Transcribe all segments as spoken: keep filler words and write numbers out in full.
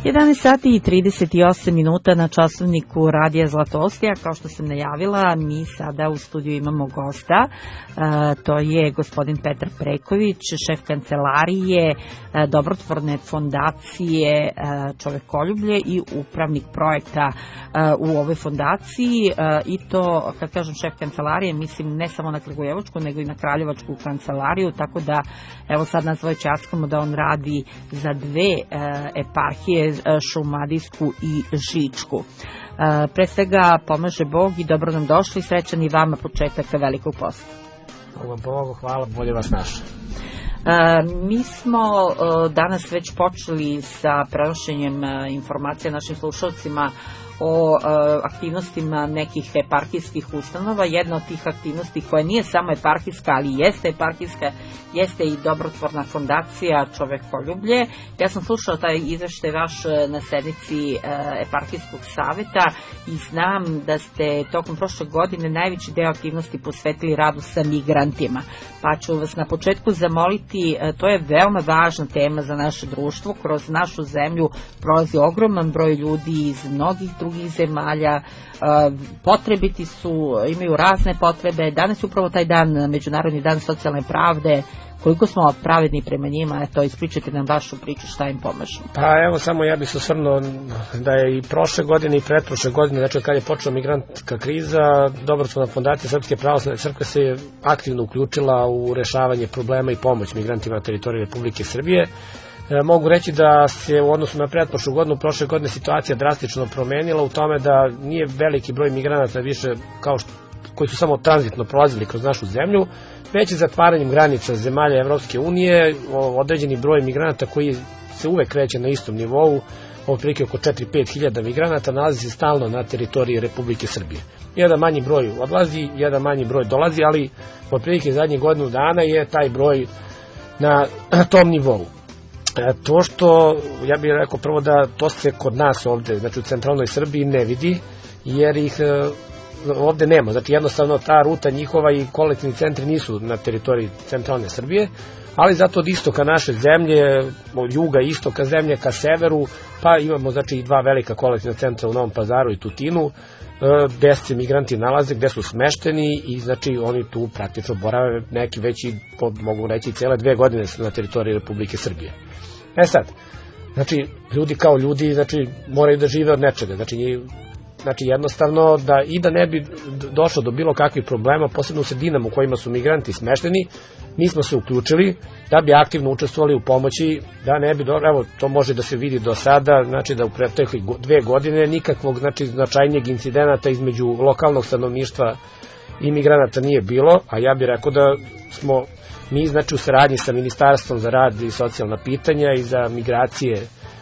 jedanaest sati i trideset osam minuta na časovniku Radija Zlatostija. Kao što sam najavila, mi sada u studiju imamo gosta. E, to je gospodin Petar Preković, šef kancelarije e, dobrotvorne fondacije e, Čovekoljublje i upravnik projekta e, u ovoj fondaciji. E, I to, kad kažem šef kancelarije, mislim ne samo na Kragujevačku, nego i na Kraljevačku kancelariju, tako da evo sad nas dvoje časkamo da on radi za dve e, eparhije, Šumadijsku i Žičku. E, pre svega pomaže Bog i dobro nam došli, srećan i vama početak velikog posla. Hvala Bogu, hvala, bolje vas našli. E, mi smo e, danas već počeli sa prenošenjem e, informacija našim slušalcima o e, aktivnostima nekih eparhijskih ustanova. Jedna od tih aktivnosti koja nije samo eparhijska, ali jeste eparhijska, jeste i dobrotvorna fondacija Čovekoljublje. Ja sam slušala taj izveštaj vaš na sednici e, eparhijskog saveta i znam da ste tokom prošle godine najveći deo aktivnosti posvetili radu sa migrantima. Pa ću vas na početku zamoliti, e, to je veoma važna tema za naše društvo. Kroz našu zemlju prolazi ogroman broj ljudi iz mnogih drugih zemalja, potrebiti su, imaju razne potrebe. Danas je upravo taj dan, Međunarodni dan socijalne pravde. Koliko smo pravedni prema njima, eto, ispričajte nam vašu priču, šta im pomaže. Pa evo, samo ja bih se osvrnuo da je i prošle godine i pretprošle godine, znači kad je počela migrantska kriza, dobrotvorna fondacija Srpske pravoslavne crkve se je aktivno uključila u rešavanje problema i pomoć migrantima na teritoriji Republike Srbije. E, mogu reći da se u odnosu na pretprošlu godinu, prošle godine situacija drastično promenila u tome da nije veliki broj migranata više kao što, koji su samo tranzitno prolazili kroz našu zemlju, već je zatvaranjem granica zemalja Evropske unije određeni broj migranata koji se uvek kreće na istom nivou, otprilike oko četiri do pet hiljada migranata, nalazi se stalno na teritoriji Republike Srbije. Jedan manji broj odlazi, jedan manji broj dolazi, ali otprilike zadnjih godinu dana je taj broj na tom nivou. To što, ja bih rekao prvo da to se kod nas ovde, znači u centralnoj Srbiji ne vidi, jer ih ovde nema, znači jednostavno ta ruta njihova i kolektivni centri nisu na teritoriji centralne Srbije, ali zato od istoka naše zemlje, od juga istoka zemlje ka severu, pa imamo znači dva velika kolektivna centra u Novom Pazaru i Tutinu, gde se migranti nalaze, gde su smešteni i znači oni tu praktično borave neki veći, mogu reći cele dve godine na teritoriji Republike Srbije. E sad, znači ljudi kao ljudi, znači moraju da žive od nečega, znači Znači jednostavno da i da ne bi došlo do bilo kakvih problema, posebno u sredinama u kojima su migranti smešteni, mi smo se uključili da bi aktivno učestvovali u pomoći, da ne bi, do, evo to može da se vidi do sada, znači da u preteklih dve godine nikakvog znači, značajnijeg incidenata između lokalnog stanovništva i migranata nije bilo, a ja bih rekao da smo mi znači u saradnji sa Ministarstvom za rad i socijalna pitanja i za migracije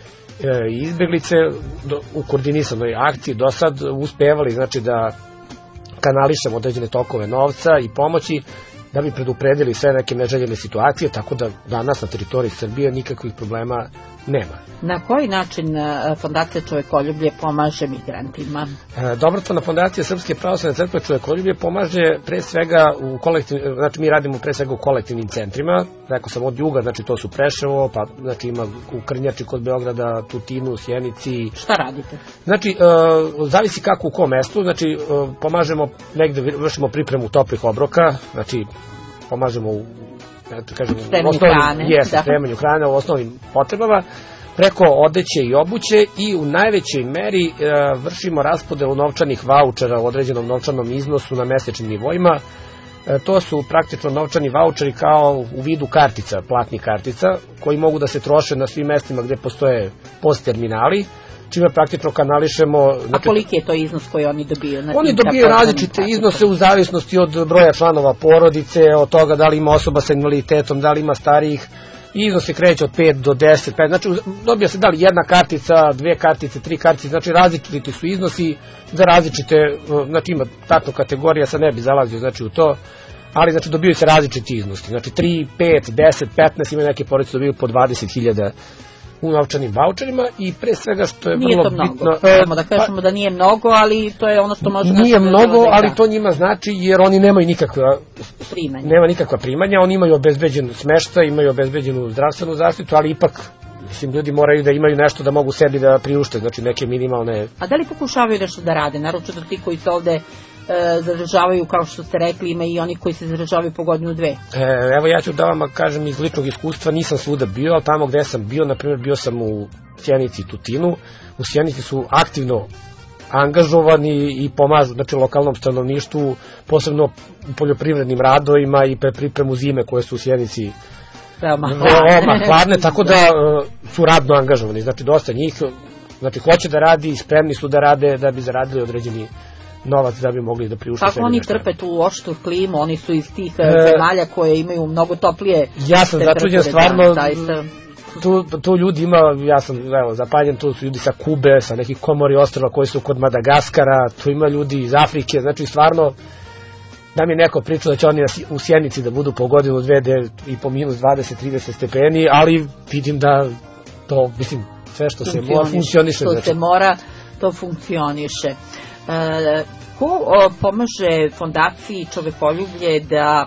i izbeglice u koordinisanoj akciji do sad uspevali znači da kanališemo određene tokove novca i pomoći da bi predupredili sve neke neželjene situacije, tako da danas na teritoriji Srbije nikakvih problema nema. Na koji način fondacija Čovekoljublje pomaže migrantima? Dobrotvorna fondacija Srpske pravoslavne crkve Čovekoljublje pomaže pre svega u kolektivnim, znači mi radimo pre svega u kolektivnim centrima, rekao sam od juga, znači to su Preševo, pa znači ima u Krnjači kod Beograda, Tutinu, Sjenici. Šta radite? Znači, zavisi kako u kom mestu, znači pomažemo negde, vršimo pripremu toplih obroka, znači pomažemo u spremanju hrane, jes, spremanju hrane u osnovnim potrebama, preko odeće i obuće i u najvećoj meri e, vršimo raspodelu novčanih vaučera u određenom novčanom iznosu na mesečnim nivoima. E, to su praktično novčani vaučeri kao u vidu kartica, platnih kartica, koji mogu da se troše na svim mestima gde postoje post terminali, čime praktično kanališemo. A koliki je to iznos koji oni dobiju? Oni dobiju različite iznose u zavisnosti od broja članova porodice, od toga da li ima osoba sa invaliditetom, da li ima starijih. Iznos se kreće od pet do deset, pet, znači dobija se da li jedna kartica, dve kartice, tri kartice, znači različiti su iznosi za različite, znači ima tačno kategorija, sad ne bi zalazio znači u to, ali znači dobiju se različiti iznosi, znači tri, pet, deset, petnaest, ima neke porodice dobiju po dvadeset hiljada u novčanim voucherima i pre svega što je nije vrlo to mnogo. bitno... Možemo da kažemo pa, da nije mnogo, ali to je ono što može... Nije mnogo, ali to njima znači jer oni nemaju nikakva primanja. Nema nikakva primanja, oni imaju obezbeđen smeštaj, imaju obezbeđenu zdravstvenu zaštitu, ali ipak mislim, ljudi moraju da imaju nešto da mogu sebi da priušte, znači neke minimalne... A da li pokušavaju nešto da rade, naročito ti koji se ovde e, zadržavaju, kao što ste rekli, ima i oni koji se zadržavaju po godinu dve? E, evo ja ću da vam kažem iz ličnog iskustva, nisam svuda bio, ali tamo gde sam bio, na primjer bio sam u Sjenici i Tutinu, u Sjenici su aktivno angažovani i pomažu, znači, lokalnom stanovništvu, posebno u poljoprivrednim radovima i pre pripremu zime koje su u Sjenici veoma hladne, tako da uh, su radno angažovani, znači dosta njih, znači hoće da radi i spremni su da rade da bi zaradili određeni novac da bi mogli da priušte. Kako oni trpe tu oštru klimu, oni su iz tih e, zemalja koje imaju mnogo toplije. Ja sam začuđen stvarno, da, tu, tu ljudi ima, ja sam evo, zapanjen, tu su ljudi sa Kube, sa nekih Komori ostrva koji su kod Madagaskara, tu ima ljudi iz Afrike, znači stvarno da mi neko pričao da će oni u Sjenici da budu po godinu dve i po minus dvadeset trideset stepeni, ali vidim da to, mislim, sve što se mora funkcioniše. Što znači. se mora, to funkcioniše. E, ko o, pomaže fondaciji Čovekoljublje da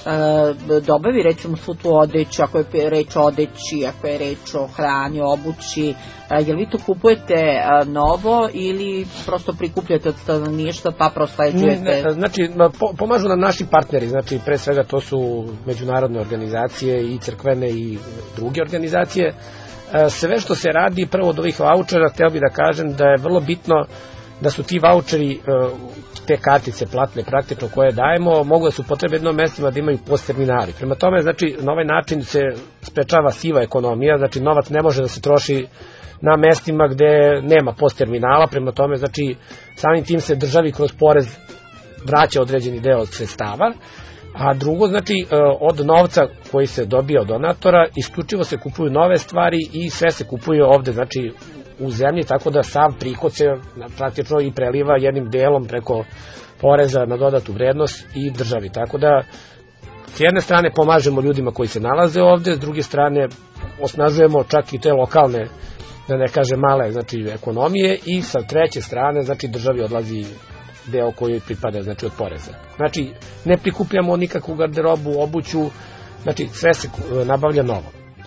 e, dobavi recimo svu tu odeću, ako je reč o odeći, ako je reč o hrani, obući, e, jel vi to kupujete e, novo ili prosto prikupljate od stanovništva pa prosleđujete? Znači, po, pomažu nam naši partneri, znači pre svega to su međunarodne organizacije i crkvene i druge organizacije. E, sve što se radi prvo od ovih vaučera, hteo bih da kažem da je vrlo bitno da su ti vaučeri, te kartice platne praktično koje dajemo, mogu da su potrebe jednom mestima da imaju post terminali. Prema tome, znači, na ovaj način se sprečava siva ekonomija, znači novac ne može da se troši na mestima gde nema post terminala, prema tome, znači, samim tim se državi kroz porez vraća određeni deo sredstava, a drugo, znači, od novca koji se dobija od donatora, isključivo se kupuju nove stvari i sve se kupuje ovde, znači, u zemlji, tako da sav prihod se praktično i preliva jednim delom preko poreza na dodatu vrednost i državi. Tako da, s jedne strane pomažemo ljudima koji se nalaze ovde, s druge strane osnažujemo čak i te lokalne, da ne kaže male, znači ekonomije, i sa treće strane, znači državi odlazi deo koji pripada, znači od poreza. Znači, ne prikupljamo nikakvu garderobu, obuću, znači sve se nabavlja novo.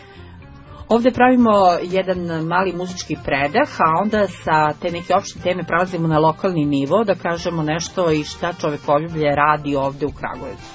Ovde pravimo jedan mali muzički predah, a onda sa te neke opšte teme prelazimo na lokalni nivo, da kažemo nešto i šta Čovekoljublje radi ovde u Kragujevcu.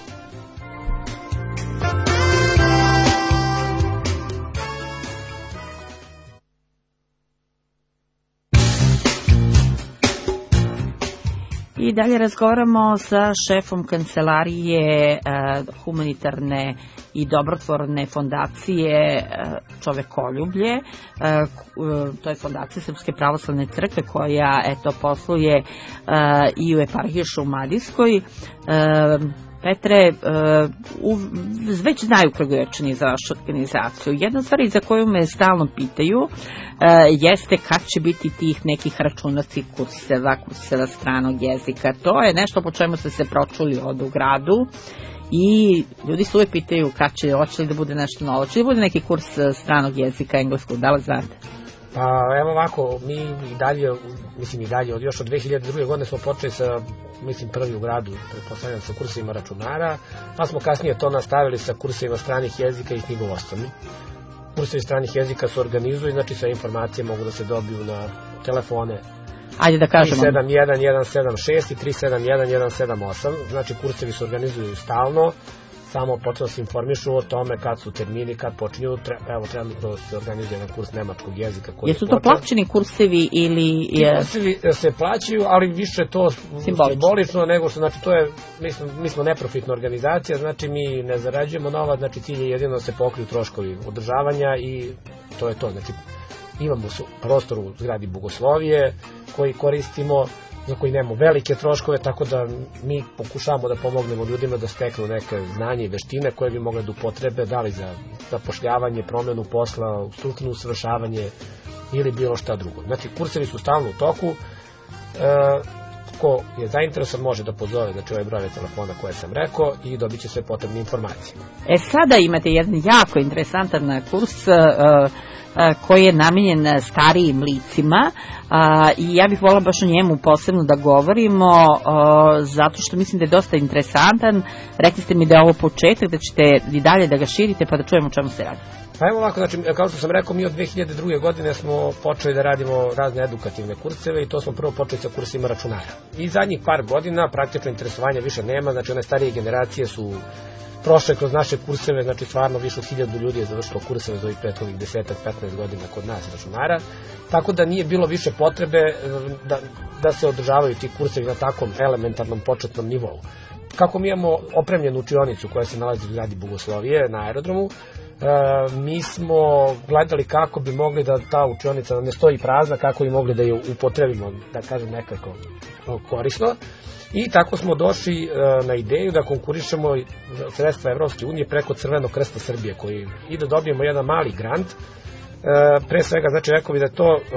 I dalje razgovaramo sa šefom kancelarije e, humanitarne i dobrotvorne fondacije e, Čovekoljublje. E, to je fondacija Srpske pravoslavne crkve koja eto posluje e, i u eparhiji Šumadijskoj. E, Petre, uh, već znaju Kragujevčani za vašu organizaciju. Jedna stvar za koju me stalno pitaju uh, jeste kad će biti tih nekih računacih kurseva, kurseva stranog jezika. To je nešto po čemu ste se pročuli ovde u gradu i ljudi se uvek pitaju kad će, hoće li da bude nešto novo, će li da bude neki kurs stranog jezika engleskog, da li znate? Pa evo ovako, mi i dalje, mislim i dalje, od još od dve hiljade druge godine smo počeli sa, mislim prvi u gradu, pretpostavljam sa kursevima računara, pa smo kasnije to nastavili sa kursevima stranih jezika i knjigovodstvom. Kursevi stranih jezika se organizuju, znači sve informacije mogu da se dobiju na telefone. Ajde da kažemo. tri sedam jedan jedan sedam šest i tri sedam jedan jedan sedam osam, znači kursevi se organizuju stalno, samo potrebno se informišu o tome kad su termini, kad počinju. Evo, trenutno se organizuje jedan kurs nemačkog jezika. Jesu to plaćeni kursevi ili... Je... Kursevi se plaćaju, ali više to simbolično, simbolično nego što, znači to je, mi smo, mi smo neprofitna organizacija, znači mi ne zarađujemo novac, znači cilj je jedino da se pokriju troškovi održavanja i to je to, znači imamo prostor u zgradi Bogoslovije koji koristimo, za koji nemamo velike troškove, tako da mi pokušavamo da pomognemo ljudima da steknu neke znanje i veštine koje bi mogle da upotrebe, da li za zapošljavanje, promenu posla, stručno usavršavanje ili bilo šta drugo. Znači, kursevi su stalno u toku. E, ko je zainteresovan može da pozove, znači ovaj broj telefona koje sam rekao i dobit će sve potrebne informacije. E, sada imate jedan jako interesantan kurs uh, koji je namenjen starijim licima a, i ja bih volila baš o njemu posebno da govorimo a, zato što mislim da je dosta interesantan. Rekli ste mi da je ovo početak, da ćete i dalje da ga širite pa da čujemo o čemu se radi. Pa evo ovako, znači, kao što sam rekao, mi od dve hiljade druge. godine smo počeli da radimo razne edukativne kurseve i to smo prvo počeli sa kursima računara. I zadnjih par godina praktično interesovanja više nema, znači one starije generacije su prošle kroz naše kurseve, znači stvarno više od hiljadu ljudi je završilo kurseve za ovih prethodnih deset do petnaest godina kod nas računara, tako da nije bilo više potrebe da, da se održavaju ti kursevi na takvom elementarnom početnom nivou. Kako mi imamo opremljenu učionicu koja se nalazi u zgradi Bogoslovije na aerodromu, E, mi smo gledali kako bi mogli da ta učionica ne stoji prazna, kako bi mogli da je upotrebimo, da kažem, nekako korisno. I tako smo došli e, na ideju da konkurišemo sredstva Evropske unije preko Crvenog krsta Srbije, koji i da dobijemo jedan mali grant. E, pre svega, znači, rekao bi da to e,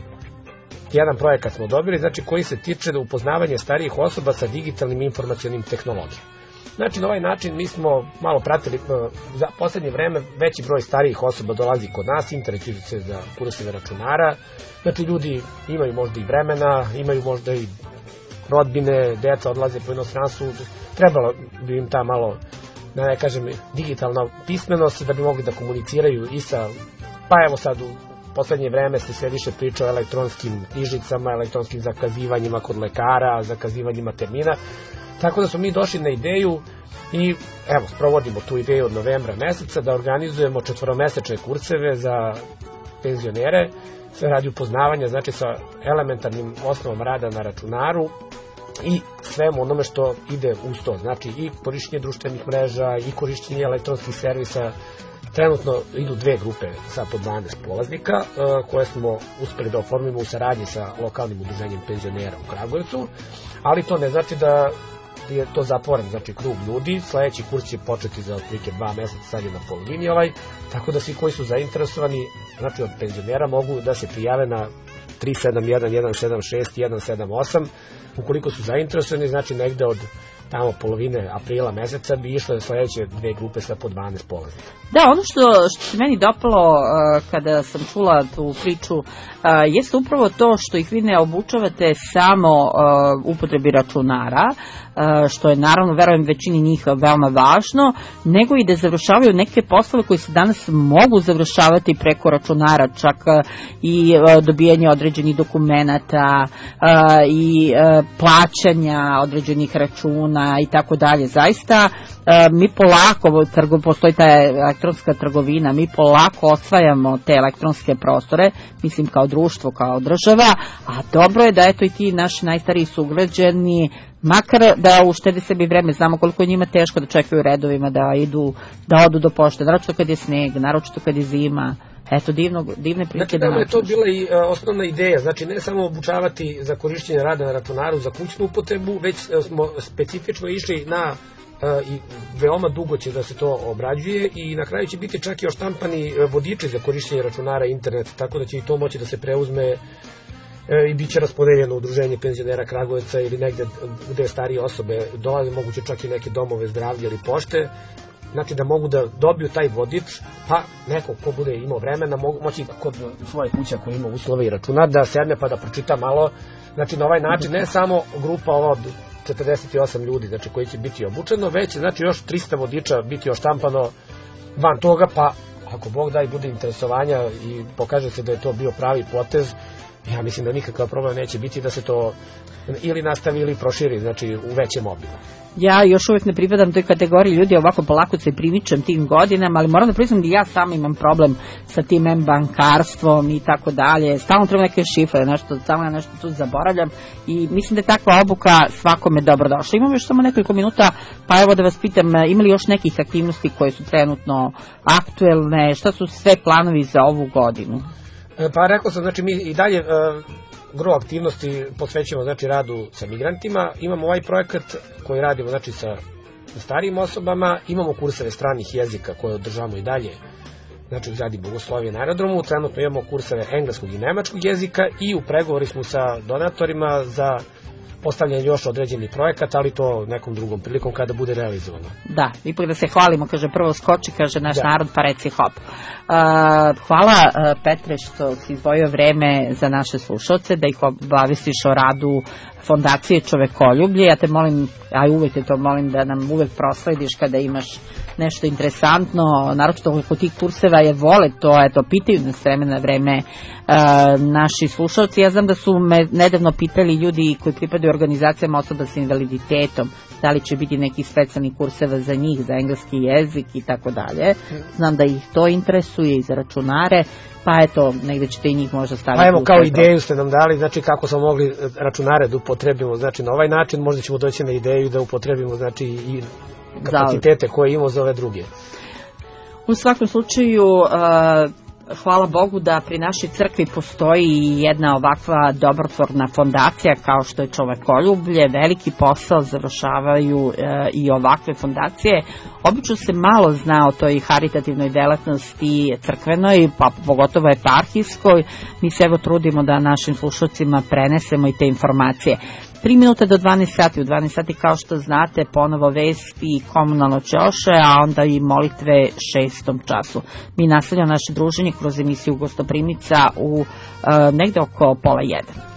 jedan projekat smo dobili, znači, koji se tiče da upoznavanje starijih osoba sa digitalnim informacionim tehnologijama. Znači, na ovaj način mi smo malo pratili, za poslednje vreme veći broj starijih osoba dolazi kod nas, interesuju se za kurseve računara, znači ljudi imaju možda i vremena, imaju možda i rodbine, deca odlaze po inostranstvu, trebalo bi im ta malo, da ne kažem, digitalna pismenost da bi mogli da komuniciraju i sa, pa evo sad u poslednje vreme se sve više priča o elektronskim knjižicama, elektronskim zakazivanjima kod lekara, zakazivanjima termina. Tako da smo mi došli na ideju i evo, sprovodimo tu ideju od novembra meseca da organizujemo četvoromesečne kurseve za penzionere, sve radi upoznavanja, znači sa elementarnim osnovom rada na računaru i svemu onome što ide uz to, znači i korišćenje društvenih mreža i korišćenje elektronskih servisa. Trenutno idu dve grupe sa po dvanaest polaznika koje smo uspeli da oformimo u saradnji sa lokalnim udruženjem penzionera u Kragujevcu, ali to ne znači da je to zatvoren, znači krug ljudi. Sledeći kurs će početi za otprilike dva meseca, sad je na polovini ovaj, tako da svi koji su zainteresovani, znači od penzionera, mogu da se prijave na tri sedam jedan jedan sedam šest jedan sedam osam. Ukoliko su zainteresovani, znači negde od tamo polovine aprila meseca bi išle sledeće dve grupe sa po dvanaest polaznika. Da, ono što, što se meni dopalo uh, kada sam čula tu priču uh, jeste upravo to što ih vi ne obučavate samo uh, upotrebi računara, uh, što je naravno, verujem, većini njih veoma važno, nego i da završavaju neke poslove koji se danas mogu završavati preko računara, čak uh, i uh, dobijanje određenih dokumenata uh, i uh, plaćanja određenih računa i tako dalje. Zaista mi polako, postoji ta elektronska trgovina, mi polako osvajamo te elektronske prostore, mislim kao društvo, kao država, a dobro je da eto i ti naši najstariji sugrađani makar da uštede sebi vreme, znamo koliko je njima teško da čekaju redovima, da idu, da odu do pošte, naročito kad je sneg, naročito kad je zima. Eto, divno, divne prilike da načeš. Znači, to je bila i uh, osnovna ideja, znači ne samo obučavati za korišćenje rada na računaru za kućnu upotrebu, već smo specifično išli na uh, i veoma dugo će da se to obrađuje i na kraju će biti čak i oštampani vodiči za korišćenje računara i internet, tako da će i to moći da se preuzme i bit će raspodeljeno udruženje penzionera Kragujevca ili negde gde starije osobe dolaze, moguće čak i neke domove zdravlja ili pošte, znači da mogu da dobiju taj vodič, pa neko ko bude imao vremena mogu moći kod svoje kuće koji ima uslove i računar da sedne pa da pročita malo, znači na ovaj način ne samo grupa ova od četrdeset osam ljudi, znači koji će biti obučeno, već znači još trista vodiča biti oštampano van toga, pa ako Bog da i bude interesovanja i pokaže se da je to bio pravi potez, ja mislim da nikakav problem neće biti da se to ili nastavi ili proširi, znači u većem obimu. Ja još uvek ne pripadam toj kategoriji ljudi, ovako polako se primičem tim godinama, ali moram da priznam da ja sam imam problem sa tim m-bankarstvom i tako dalje. Stalno treba neke šifre, nešto, stalno ja nešto tu zaboravljam i mislim da je takva obuka svakome dobrodošla. Imam još samo nekoliko minuta, pa evo da vas pitam, ima li još nekih aktivnosti koje su trenutno aktuelne, šta su sve planovi za ovu godinu? Pa rekao sam, znači mi i dalje uh, gro aktivnosti posvećujemo znači radu sa migrantima, imamo ovaj projekat koji radimo znači sa starijim osobama, imamo kurseve stranih jezika koje održavamo i dalje, znači u zgradi Bogoslovije na aerodromu, trenutno imamo kurseve engleskog i nemačkog jezika i u pregovori smo sa donatorima za postavljanje još određeni projekat, ali to nekom drugom prilikom kada bude realizovano. Da, ipak da se hvalimo, kaže prvo skoči, kaže naš da. narod, pa reci hop. Uh, hvala uh, Petre što si izdvojio vreme za naše slušalce, da ih obavestiš o radu Fondacije Čovekoljublje. Ja te molim, a uvek te to molim da nam uvek proslediš kada imaš nešto interesantno, naročito oko tih kurseva je vole to, eto, pitaju nas vremena na vreme naši slušalci. Ja znam da su me nedavno pitali ljudi koji pripadaju organizacijama osoba sa invaliditetom, da li će biti neki specijalni kurseva za njih, za engleski jezik i tako dalje. Znam da ih to interesuje i za računare, pa eto, negde ćete i njih možda staviti. Pa evo, kao ideju ste nam dali, znači kako smo mogli računare da upotrebimo, znači na ovaj način možda ćemo doći na ideju da upotrebimo, znači i kapacitete koje imamo za ove druge. U svakom slučaju, hvala Bogu da pri našoj crkvi postoji jedna ovakva dobrotvorna fondacija kao što je Čovekoljublje. Veliki posao završavaju i ovakve fondacije. Obično se malo zna o toj haritativnoj delatnosti crkvenoj, pa pogotovo eparhijskoj. Mi se evo trudimo da našim slušalcima prenesemo i te informacije. Tri minuta do dvanaest sati, u dvanaest sati kao što znate ponovo vesti i komunalno ćoše, a onda i molitve šestom času. Mi nastavljamo naše druženje kroz emisiju Gostoprimica u uh, negde oko pola jedan.